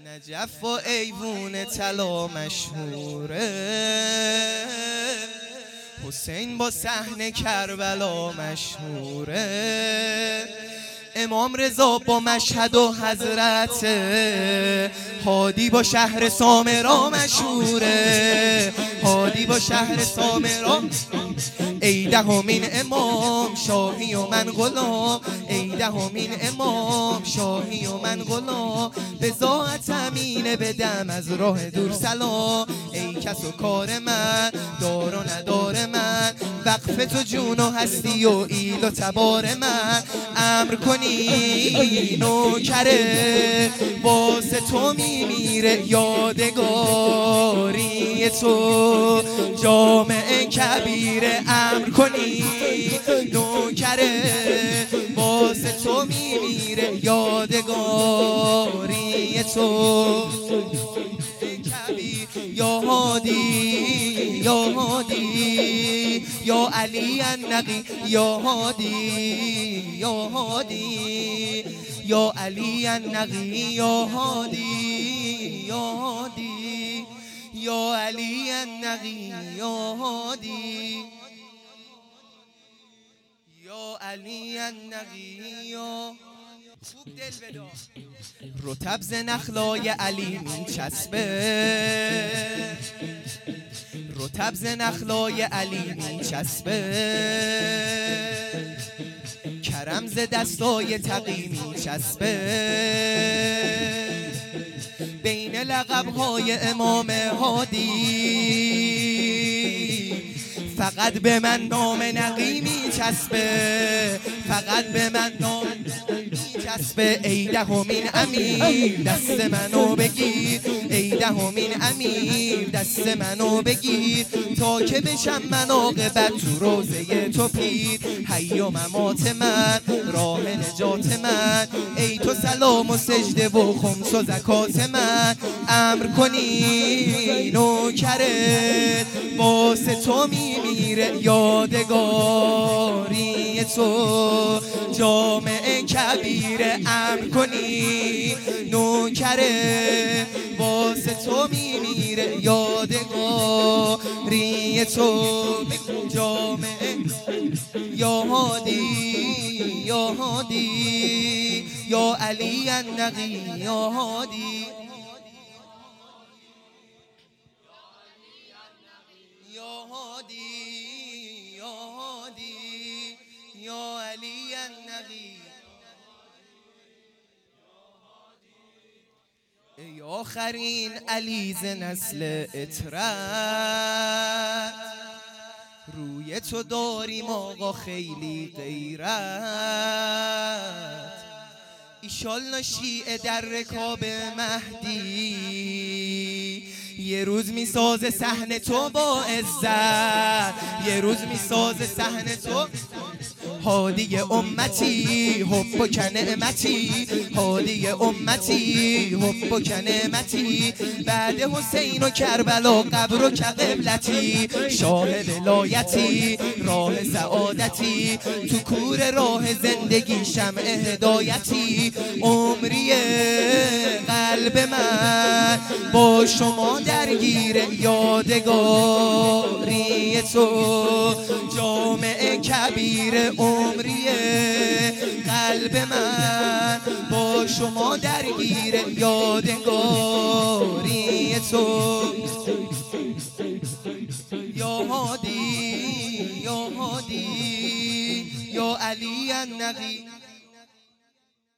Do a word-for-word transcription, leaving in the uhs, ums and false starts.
نجف و ایوون طلا مشهوره، حسین با صحن کربلا مشهوره، امام رضا با مشهد و حضرت، هادی با شهر سامرا مشهوره، هادی با شهر سامرا. ای دهمین امام شاهی و من غلام، ای دهمین امام شاهی و من غلام، به ذات امینه بدم از راه دور سلام. ای کس و کار من، دار و ندار من، وقف تو جون و هستی و ایل و تبار من. امر کنی نوکره واسه تو میمیره، یادگاری تو جامعه کبیره. امر کنی نوکره واسه تو میمیره، یادگاری تو یا هادی یا هادی یا علی النقی یا هادی یا هادی یا علی النقی یا هادی یا هادی یا علی النقی یا هادی یا علی النقی یا خوب دل بدا. رطب ز نخلای علی میچسبه، رطب ز نخلای علی میچسبه، کرم ز دستای تقی میچسبه، بین لقب‌های امام هادی فقط به من نام نقی میچسبه، فقط به من نام میچسبه. ای دهمین امیر دست منو بگیر، ای دهمین امیر دست منو بگیر، تا که بشم من عاقبت تو روزه تو پیر. حی و ممات من، راه نجات من، ای تو سلام و سجده و خمس و زکات من. امر کنی نوکرت واسه تو میمیره، یادگاری تو جامعه کبیره. امر کنی نوکره واسه تو میمیره، یادگاری تو جامعه. یا هادی یا هادی یا علی النقی یا هادی یا هادی یا هادی یا علی النقی. ای آخرین علی ز نسل اطرت، روی تو داریم آقا خیلی غیرت. ایشالله شیعه در رکاب مهدی یه روز میسازه صحن تو با عزت، یه روز میسازه صحن تو. هادی امتی حبک نعمتی، هادی امتی حبک نعمتی، بعد حسین و کربلا قبر و قبلتی، شاه ولایتی راه سعادتی، تو کور راه زندگی شمع هدایتی. عمری قلب من با شما درگیره، یادگاری تو جامعه کبیره. عمری قلب من با شما درگیره، یادگاری تو یا هادی یا هادی یا علی النقی.